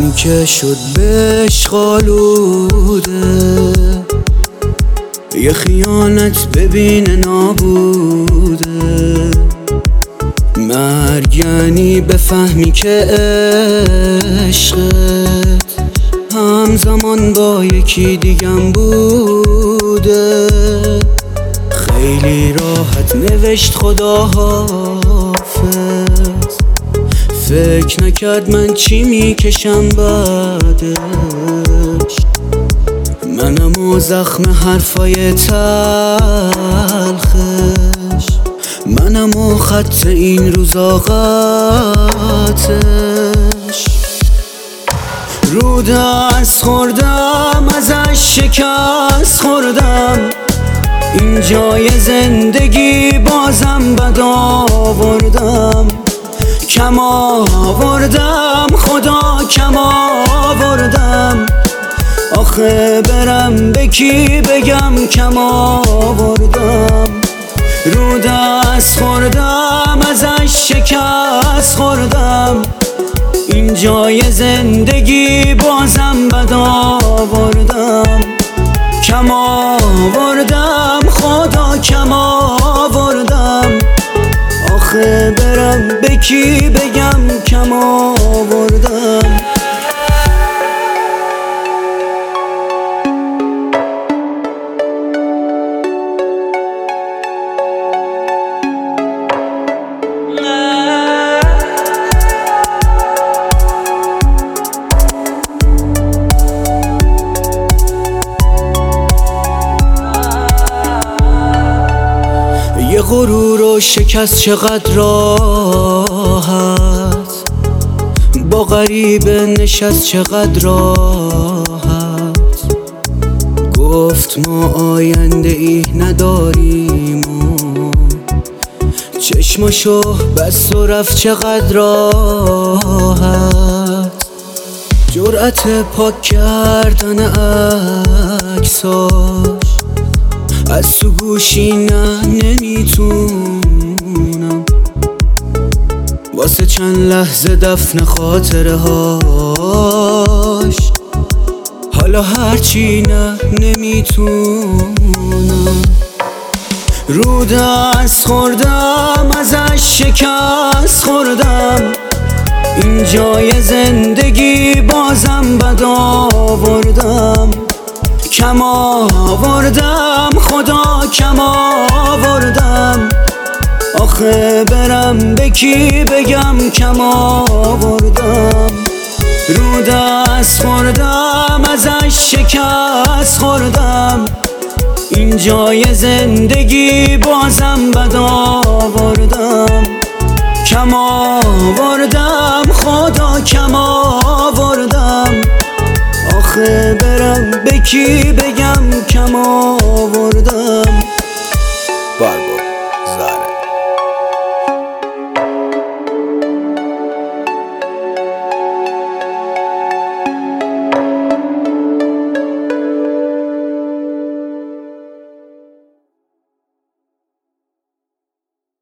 زمانی که شد بهش خالوده، یه خیانت ببین نابوده. مرگ یعنی بفهمی که عشقت همزمان با یکی دیگم بوده. خیلی راحت نوشت خدا حافظ، فکر نکرد من چی میکشم بعدش. منم و زخم حرفای تلخش، منم و خط این روزا قطعش. رو دست خوردم ازش شکست خوردم، این جای زندگی بازم بد آوردم. کم آوردم خدا کم آوردم، آخه برم به کی بگم کم آوردم. رو دست خوردم ازش شکست خوردم، این جای زندگی بازم بد آوردم. کم آوردم خدا کم آوردم، آخه برم به کی بگم کم آوردم. یه غرور و شکست چقدر راحت، با غریبه نشست چقدر راحت. گفت ما آینده ای نداریم و چشماشو بس و رفت چقدر راحت. جرأت پاک کردن عکساش از تو گوشی نمیتونم، واسه چند لحظه دفن خاطره هاش. حالا هرچی نمیتونم. رو دست خوردم ازش شکست خوردم، این جای زندگی بازم بد آوردم. کم آوردم خدا کم آوردم، آخه برم به کی بگم کم آوردم. رو دست خوردم ازش شکست خوردم، این جای زندگی بازم بد آوردم. کم آوردم خدا کم آوردم، آخه برم به کی بگم کم آوردم.